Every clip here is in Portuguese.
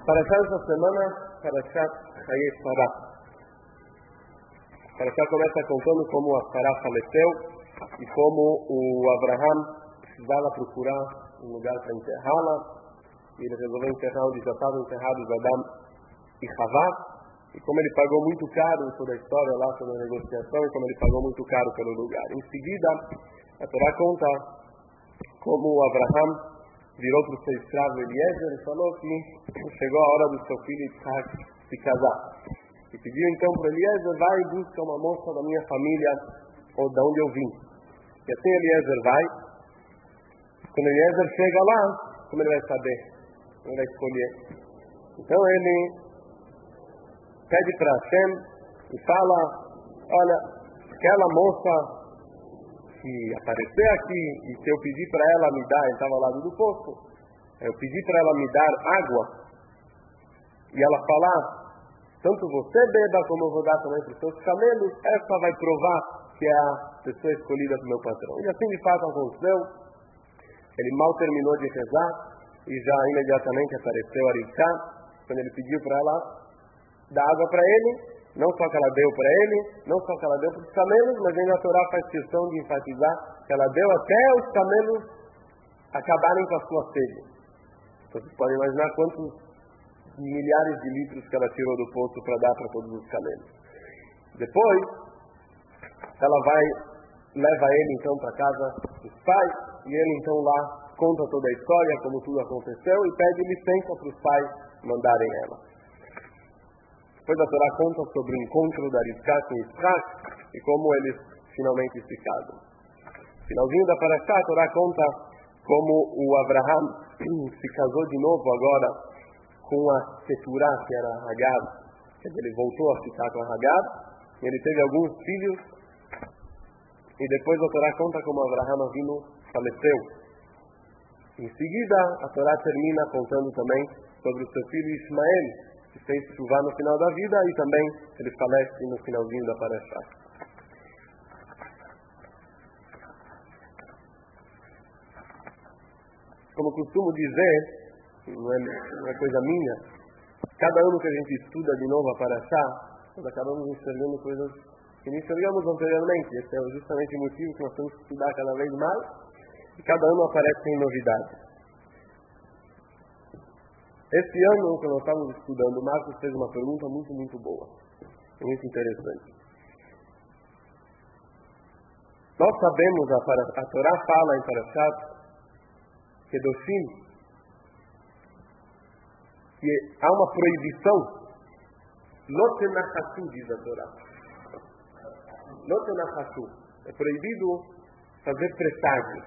Parashá essa semana, Parashá Chayei Sará. Parashá começa contando como a Sará faleceu e como o Abraham precisava procurar um lugar para enterrá-la. E ele resolveu enterrar onde já estavam enterrados Adão e Havá. E como ele pagou muito caro toda a história lá, toda a negociação, e como ele pagou muito caro pelo lugar. Em seguida, a Torá conta como o Abraham virou para o seu escravo Eliezer e falou que chegou a hora do seu filho Isaac se casar. E pediu então para Eliezer, vai e busca uma moça da minha família, ou de onde eu vim. E assim Eliezer vai. Quando Eliezer chega lá, como ele vai saber? Ele vai escolher. Então ele pede para Hashem e fala, olha, aquela moça que aparecer aqui, e se eu pedir para ela me dar, ele estava ao lado do poço, eu pedi para ela me dar água, e ela falar, tanto você beba como eu vou dar também para os seus camelos, essa vai provar que é a pessoa escolhida do meu patrão. E assim de fato aconteceu. Ele mal terminou de rezar, e já imediatamente apareceu Aricá, quando ele pediu para ela dar água para ele. Não só que ela deu para ele, não só que ela deu para os camelos, mas ainda a Torá faz questão de enfatizar que ela deu até os camelos acabarem com a sua sede. Então vocês podem imaginar quantos milhares de litros que ela tirou do poço para dar para todos os camelos. Depois, ela leva ele então para casa dos pais, e ele então lá conta toda a história, como tudo aconteceu, e pede licença para os pais mandarem ela. Depois a Torá conta sobre o encontro da Rivká com Isaac e como eles finalmente se casam. No finalzinho da Parashá, a Torá conta como o Abraham se casou de novo agora com a Keturá, que era a Hagar. Quer dizer, ele voltou a ficar com a Hagar, e ele teve alguns filhos, e depois a Torá conta como Abraham Avinu faleceu. Em seguida, a Torá termina contando também sobre o seu filho Ismael, que fez chuva no final da vida, e também ele falece no finalzinho da Parashá. Como costumo dizer, não é coisa minha, cada ano que a gente estuda de novo a Parashá, nós acabamos enxergando coisas que não enxergamos anteriormente. Esse é justamente o motivo que nós temos que estudar cada vez mais, e cada ano aparecem novidades. Esse ano, quando nós estávamos estudando, o Marcos fez uma pergunta muito boa, muito interessante. Nós sabemos, a Torá fala em Parashat Kedoshim, que há uma proibição, Lotenachatu, diz a Torá. Lotenachatu, é proibido fazer presságios,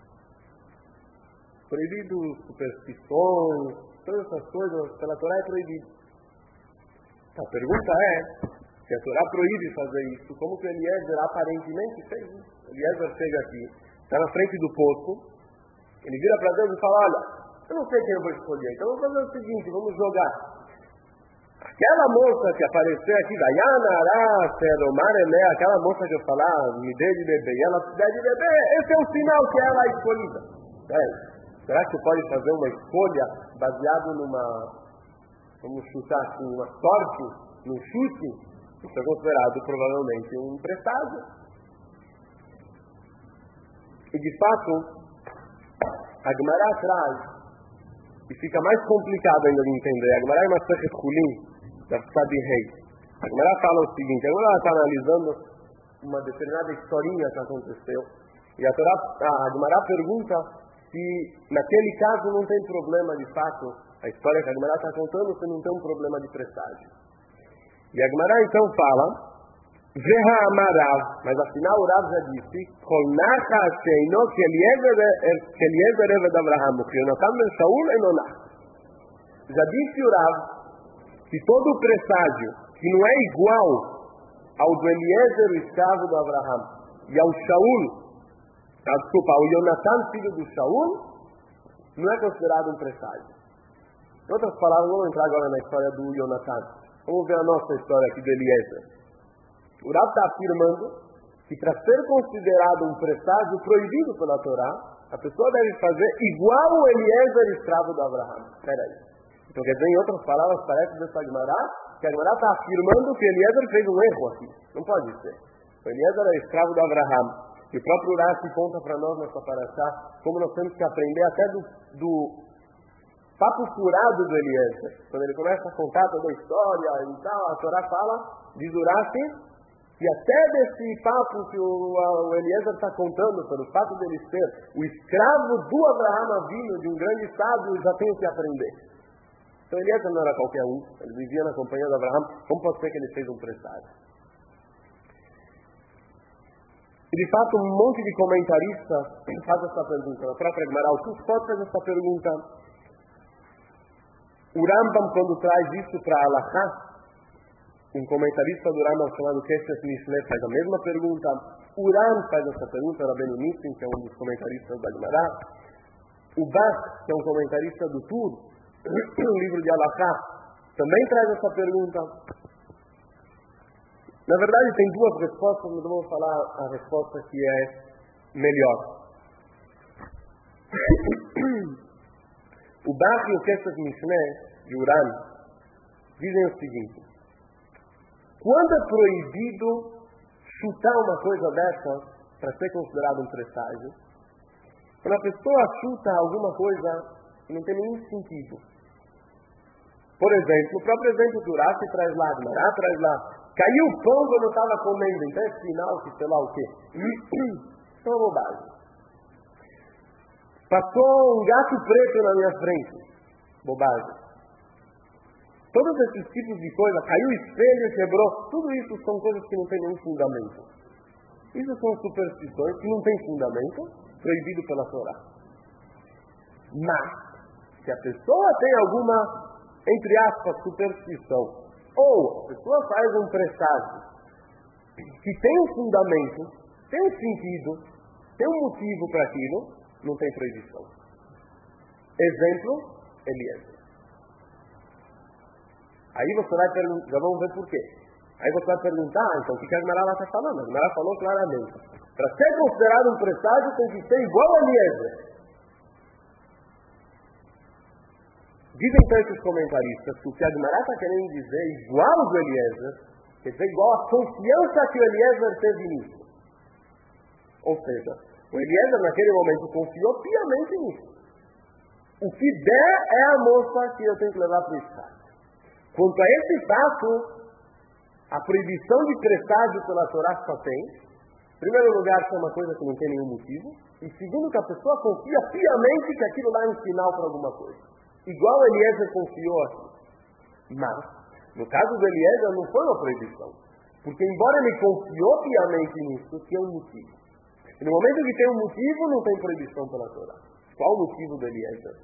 proibido superstições, todas essas coisas pela Torá é proibido. A pergunta é, se a Torá proíbe fazer isso, como que Eliezer aparentemente fez isso? Eliezer chega aqui, está na frente do poço, ele vira para Deus e fala, olha, eu não sei quem eu vou escolher, então vamos fazer o seguinte, vamos jogar. Aquela moça que apareceu aqui, Dayana, Ará, Seromar, Elé, aquela moça que eu falar, me dê de beber, e ela se der de beber, esse é o sinal que ela é escolhida. Será que você pode fazer uma escolha baseado vamos chutar assim, uma sorte, num chute? Isso é considerado provavelmente um presságio. E de fato, a Gemara traz, e fica mais complicado ainda de entender, a Gemara é uma Masechet Chulin, da Tzadi Rei. A Gemara fala o seguinte, agora ela está analisando uma determinada historinha que aconteceu, e a Gemara pergunta se naquele caso não tem problema de fato, a história que a Gemara está contando, se não tem um problema de presságio. E a Gemara então fala, Veha Amarav, mas afinal o Rav já disse, Kolnacha Sheino, que Eliezer Eved Abraham, que Yonatan ben Shaul Enonach. Já disse o Rav, que todo o presságio, que não é igual ao do Eliezer, o escravo do Abraham, e ao Shaul, o Yonatan, filho do Shaul, não é considerado um presságio. Em outras palavras, vamos entrar agora na história do Yonatan. Vamos ver a nossa história aqui do Eliezer. O Rav está afirmando que para ser considerado um presságio proibido pela Torá, a pessoa deve fazer igual o Eliezer, escravo do Abraham. Espera aí. Então, quer dizer, em outras palavras, parece dessa Gemara, que a Gemara está afirmando que Eliezer fez um erro aqui. Não pode ser. O Eliezer era escravo de Abraham. E o próprio Urashi conta para nós nessa paraxá como nós temos que aprender até do papo furado do Eliezer. Quando ele começa a contar toda a história e tal, a Torá fala, diz Urashi, que até desse papo que o Eliezer está contando, pelo fato dele ser o escravo do Abraham Avinu, de um grande sábio, já tem o que aprender. Então Eliezer não era qualquer um, ele vivia na companhia de Abraham. Como pode ser que ele fez um presságio? E de fato um monte de comentaristas faz essa pergunta. Na própria Gemara, o Tosfot faz essa pergunta. O Rambam, quando traz isso para Halachá, um comentarista do Rambam chamado Kesef Mishle faz a mesma pergunta. O Ram faz essa pergunta, Rabbeinu Nissim, que é um dos comentaristas da Gemara. O Bach, que é um comentarista do Tur, um livro de Halachá, também traz essa pergunta. Na verdade, tem duas respostas, mas eu vou falar a resposta que é melhor. O Bach e o Kesef Mishle, de Uran, dizem o seguinte: quando é proibido chutar uma coisa dessa para ser considerado um presságio, quando a pessoa chuta alguma coisa que não tem nenhum sentido. Por exemplo, o próprio exemplo do Urashi traz lá, traz lá, caiu o pão quando eu estava comendo, então é sinal que sei lá o quê. Isso é uma bobagem. Passou um gato preto na minha frente, bobagem. Todos esses tipos de coisa, caiu o espelho, quebrou, tudo isso são coisas que não têm nenhum fundamento. Isso são superstições que não têm fundamento, proibido pela Torá. Mas, se a pessoa tem alguma, entre aspas, superstição, ou a pessoa faz um presságio que tem um fundamento, tem um sentido, tem um motivo para aquilo, não tem proibição. Exemplo, Eliezer. Aí você vai perguntar, já vamos ver por quê. Aí você vai perguntar, então o que a Gemara está falando? A Gemara falou claramente. Para ser considerado um presságio tem que ser igual a Eliezer. Dizem então esses comentaristas que o que a Gemara está querendo dizer igual ao do Eliezer, quer dizer igual à confiança que o Eliezer teve nisso. Ou seja, o Eliezer naquele momento confiou piamente nisso. O que der é a moça que eu tenho que levar para o Estado. Quanto a esse fato, a proibição de presságio pela Torá só tem, em primeiro lugar, que é uma coisa que não tem nenhum motivo, e segundo, que a pessoa confia piamente que aquilo lá é um sinal para alguma coisa. Igual Eliezer confiou aqui. Mas, no caso do Eliezer, não foi uma proibição. Porque embora ele confiou piamente nisso, tinha um motivo. E no momento que tem um motivo, não tem proibição pela Torá. Qual o motivo do Eliezer?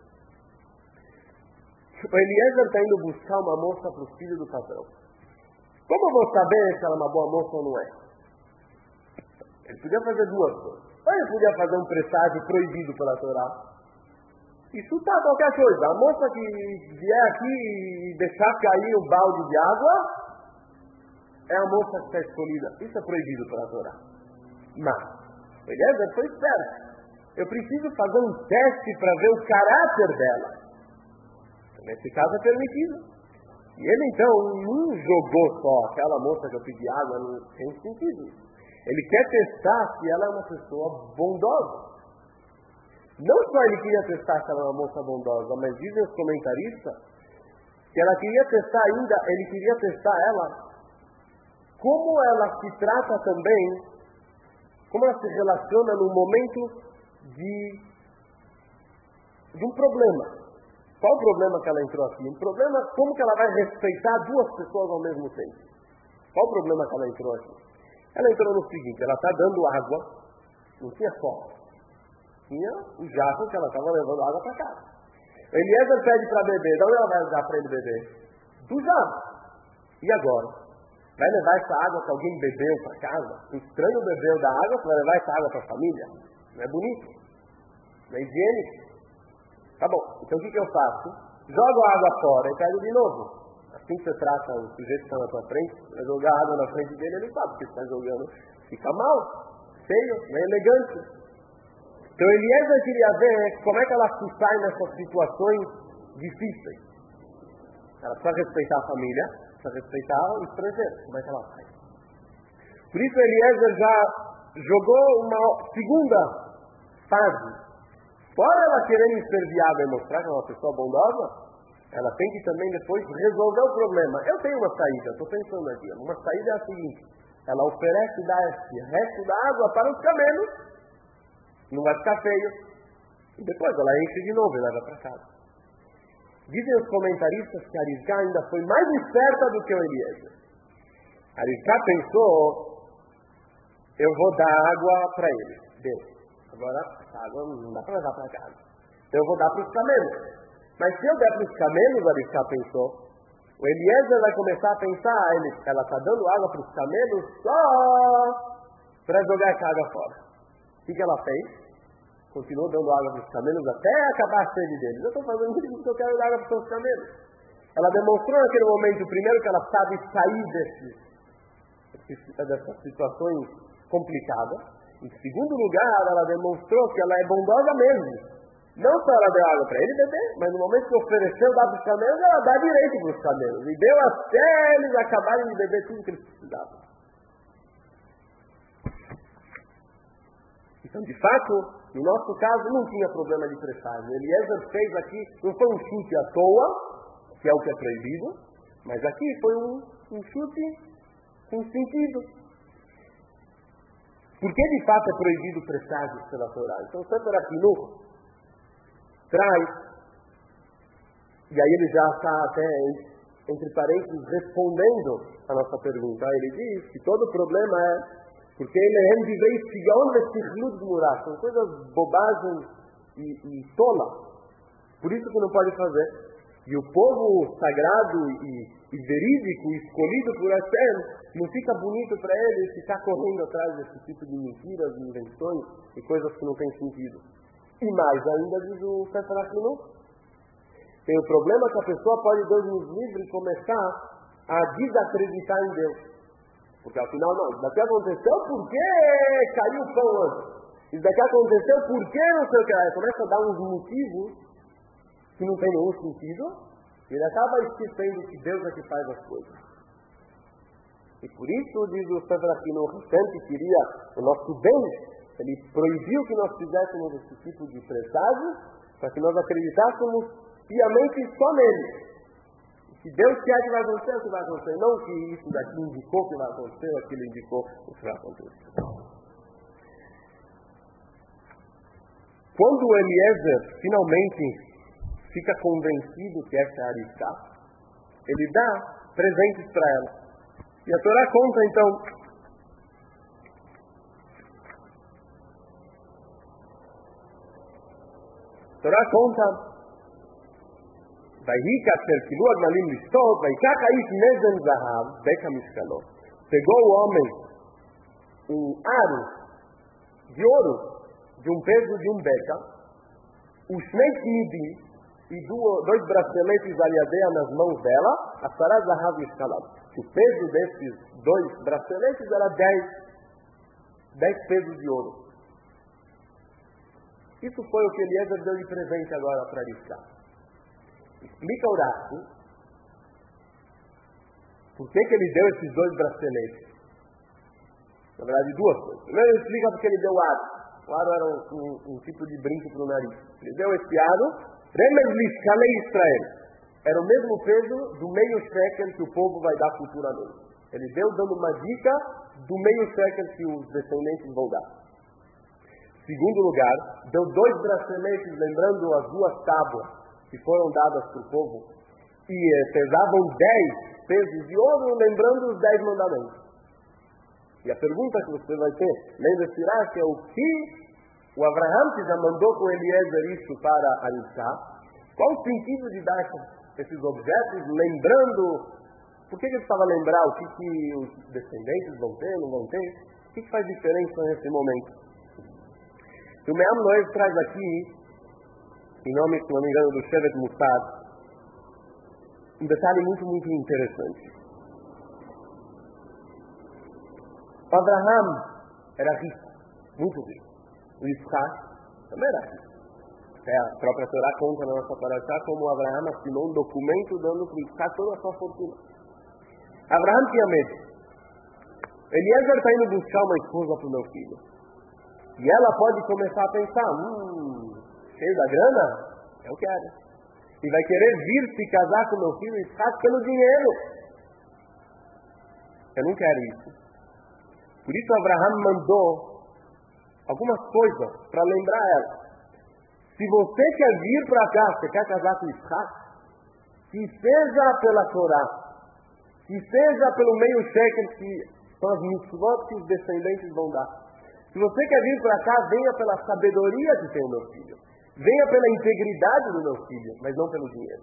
O Eliezer está indo buscar uma moça para o filho do patrão. Como eu vou saber se ela é uma boa moça ou não é? Ele podia fazer duas coisas. Ou ele podia fazer um presságio proibido pela Torá e chutar qualquer coisa. A moça que vier aqui e deixar cair o balde de água é a moça que está escolhida. Isso é proibido pela Torá. Mas o Eliezer foi esperto. Eu preciso fazer um teste para ver o caráter dela. Nesse caso é permitido. E ele então não jogou só aquela moça que eu pedi água, não tem sentido. Ele quer testar se ela é uma pessoa bondosa. Não só ele queria testar se ela é uma moça bondosa, mas dizem os comentaristas que ela queria testar ainda, ele queria testar ela, como ela se trata também, como ela se relaciona no momento de um problema. Qual o problema que ela entrou aqui? Um problema, como que ela vai respeitar duas pessoas ao mesmo tempo? Qual o problema que ela entrou aqui? Ela entrou no seguinte, ela está dando água, não tinha copo, tinha o jato que ela estava levando água para casa. Eliezer pede para beber, de onde ela vai dar para ele beber? Do jato. E agora? Vai levar essa água que alguém bebeu para casa? Um estranho bebeu da água, você vai levar essa água para a família? Não é bonito? Não é higiênico? Tá bom, então o que eu faço? Jogo a água fora e pego de novo. Assim que você trata o sujeito que está na sua frente, vai jogar água na frente dele, ele sabe que está jogando. Fica mal, feio, não é elegante. Então Eliezer queria ver como é que ela se sai nessas situações difíceis. Ela precisa respeitar a família, precisa respeitar o estrangeiro. Como é que ela faz? Por isso Eliezer já jogou uma segunda fase. Fora ela querendo ser viável e mostrar que é uma pessoa bondosa, ela tem que também depois resolver o problema. Eu tenho uma saída, estou pensando aqui. Uma saída é a seguinte: ela oferece dar esse resto da água para os camelos, não vai ficar feio, e depois ela enche de novo e leva para casa. Dizem os comentaristas que Arizká ainda foi mais esperta do que o Eliezer. Arizká pensou: eu vou dar água para ele. Deus, agora essa água não dá para levar para casa. Eu vou dar para os camelos. Mas se eu der para os camelos, Arizká pensou, o Eliezer vai começar a pensar, ela está dando água para os camelos só para jogar essa água fora. O que ela fez? Continuou dando água para os camelos até acabar a sede deles. Eu estou fazendo isso porque eu quero dar água para os camelos. Ela demonstrou naquele momento, primeiro, que ela sabe sair dessas situações complicadas. Em segundo lugar, ela demonstrou que ela é bondosa mesmo. Não só ela deu água para ele beber, mas no momento que ofereceu dar para os camelos, ela dá direito para os camelos. E deu até eles acabarem de beber tudo que eles precisavam. Então, de fato, no nosso caso, não tinha problema de presságio. Eliezer fez aqui, não foi um chute à toa, que é o que é proibido, mas aqui foi um chute com sentido. Por que de fato é proibido presságio pela Torá? Então, o Sefer HaChinuch traz, e aí ele já está até, entre parênteses, respondendo a nossa pergunta. Ele diz que todo o problema é porque ele viveu são coisas bobagens e tolas. Por isso que não pode fazer. E o povo sagrado e verídico, escolhido por Hashem, não fica bonito para ele ficar correndo atrás desse tipo de mentiras, de invenções e coisas que não têm sentido. E mais ainda, diz o Sefer HaChinuch, tem o problema que a pessoa pode, Deus nos livre, começar a desacreditar em Deus. Porque afinal, não, isso daqui aconteceu porque caiu o pão antes. Isso daqui aconteceu porque não sei o que. Aí começa a dar uns motivos que não tem nenhum sentido, e ele acaba esquecendo que Deus é que faz as coisas. E por isso, diz o Sefer HaChinuch, que queria o nosso bem, ele proibiu que nós fizéssemos esse tipo de presságio, para que nós acreditássemos piamente só nele. Se Deus quer que vai acontecer, o que vai acontecer. Não que isso daqui indicou que vai acontecer, aquilo indicou o que vai acontecer. Quando o Eliezer finalmente fica convencido que essa é a Arizká, ele dá presentes para ela. E a Torá conta então pegou o homem um aro de ouro de um peso de um beca, os shneitnidim e dois braceletes aliadeia nas mãos dela, a Sarah Zahav Yishkalam. O peso desses dois braceletes era 10 pesos de ouro. Isso foi o que Eliezer deu de presente agora para Arizká. Explica o Rashi por que ele deu esses dois braceletes. Na verdade, duas coisas. Primeiro ele explica porque ele deu o aro. O aro era um tipo de brinco para o nariz. Ele deu esse aro, Remes Lishkalei Israel. Era o mesmo peso do meio shekel que o povo vai dar futuramente. Ele deu dando uma dica do meio shekel que os descendentes vão dar. Segundo lugar, deu 2 braceletes, lembrando as 2 tábuas que foram dadas para o povo, e pesavam 10 pesos de ouro, lembrando os 10 mandamentos. E a pergunta que você vai ter, lembra-se lá, que é o que o Abraham, que já mandou com Eliezer isso para Arizká, qual o sentido de dar esses objetos, lembrando, por que ele precisava lembrar o que os descendentes vão ter, não vão ter? O que faz diferença nesse momento? O Me'am Noé traz aqui, em nome, se não me engano, do Shevet Musad, um detalhe muito, muito interessante. O Abraham era rico, muito rico. O Isaac também era rico. A própria Torá conta na nossa paraxá como Abraham assinou um documento dando para Isaac toda a sua fortuna. Abraham tinha medo. Eliezer está indo buscar uma esposa para o meu filho. E ela pode começar a pensar, cheio da grana? Eu quero. E vai querer vir se casar com meu filho Isaac pelo dinheiro. Eu não quero isso. Por isso Abraham mandou algumas coisas para lembrar ela. Se você quer vir para cá, você quer casar com Isaac, que seja pela Torá, que seja pelo meio shekel, que são as mitzvot que os descendentes vão dar. Se você quer vir para cá, venha pela sabedoria que tem o meu filho. Venha pela integridade do meu filho, mas não pelo dinheiro.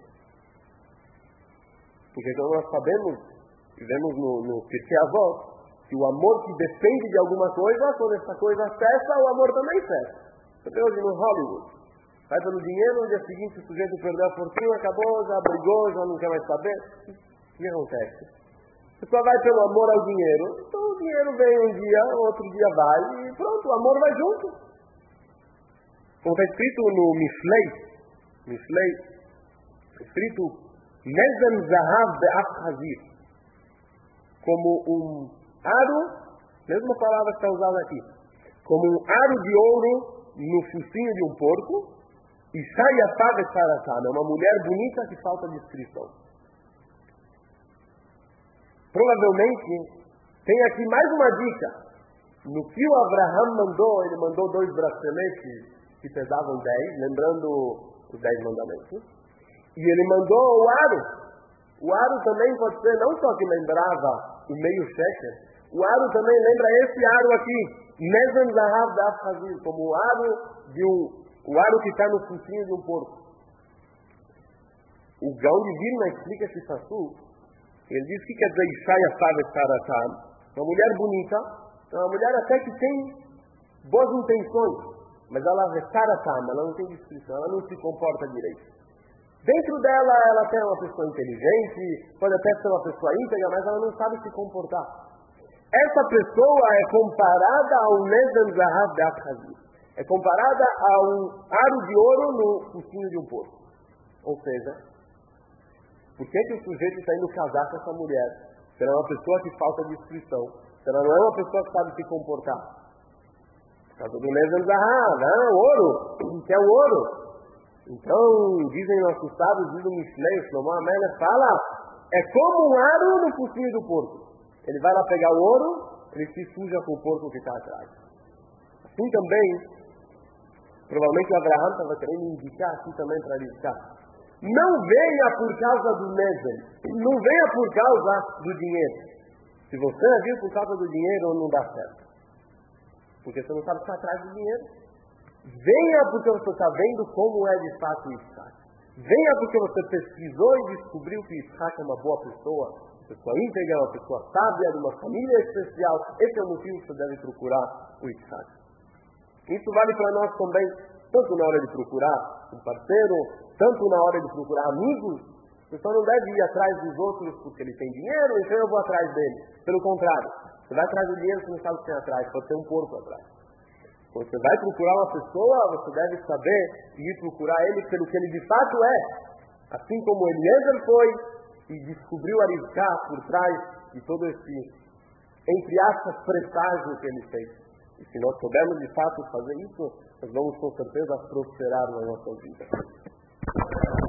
Porque como nós sabemos, vivemos no Pirkei Avot, que o amor que depende de alguma coisa, quando essa coisa cessa, o amor também cessa. Você vê hoje no Hollywood. Vai pelo dinheiro, no dia seguinte o sujeito perdeu a fortuna, acabou, já brigou, já não quer mais saber. O que acontece? Você só vai pelo amor ao dinheiro, então o dinheiro vem um dia, outro dia vai, e pronto, o amor vai junto. Como está escrito no Mishlei, escrito Nezem Zahav Be'af Hazir, como aro, mesma palavra que está usada aqui, como um aro de ouro no focinho de um porco, e Shayafá Be'Saratam, é uma mulher bonita que falta descrição. Provavelmente, tem aqui mais uma dica. No que o Abraham mandou, ele mandou 2 braceletes que pesavam 10, lembrando os 10 mandamentos. E ele mandou o aro. O aro também pode ser, não só que lembrava o meio shekel, o aro também lembra esse aro aqui, Nezem Zahav Be'af Hazir, como o aro que está no focinho de um porco. O Gaon de Vilna explica esse assunto. Ele diz que quer dizer Shayafá Be'Saratam, uma mulher bonita, uma mulher até que tem boas intenções, mas ela é Saratam, ela não tem descrição, ela não se comporta direito. Dentro dela, ela até é uma pessoa inteligente, pode até ser uma pessoa íntegra, mas ela não sabe se comportar. Essa pessoa é comparada a um Nezem Zahav Be'af Hazir. É comparada a um aro de ouro no focinho de um porco. Ou seja, por que o sujeito está indo casar com essa mulher? Se ela é uma pessoa que falta descrição, se ela não é uma pessoa que sabe se comportar. Por causa do Nezem Zahav, ouro, que é o ouro. Então, dizem nossos sábios, diz o Mishlei, o Shlomo Amelech, fala, é como um aro no focinho do porco. Ele vai lá pegar o ouro, ele se suja com o porco que está atrás. Assim também, provavelmente o Abraham estava querendo indicar aqui também para indicar. Não venha por causa do Nezem, não venha por causa do dinheiro. Se você vir por causa do dinheiro, não dá certo. Porque você não sabe o que está atrás do dinheiro. Venha porque você está vendo como é de fato Isaac. Venha porque você pesquisou e descobriu que Isaac é uma boa pessoa, uma pessoa íntegra, uma pessoa sábia, de uma família especial. Esse é o motivo que você deve procurar o Isaac. Isso vale para nós também, tanto na hora de procurar um parceiro, tanto na hora de procurar amigos. Você só não deve ir atrás dos outros porque ele tem dinheiro, então eu vou atrás dele. Pelo contrário, você vai atrás do dinheiro, você não sabe o que tem atrás, pode ter um porco atrás. Quando você vai procurar uma pessoa, você deve saber e ir procurar ele pelo que ele de fato é. Assim como Eliezer foi e descobriu Arivká por trás de todo esse, entre aspas, presságio que ele fez. E se nós soubermos de fato fazer isso, nós vamos com certeza prosperar na nossa vida.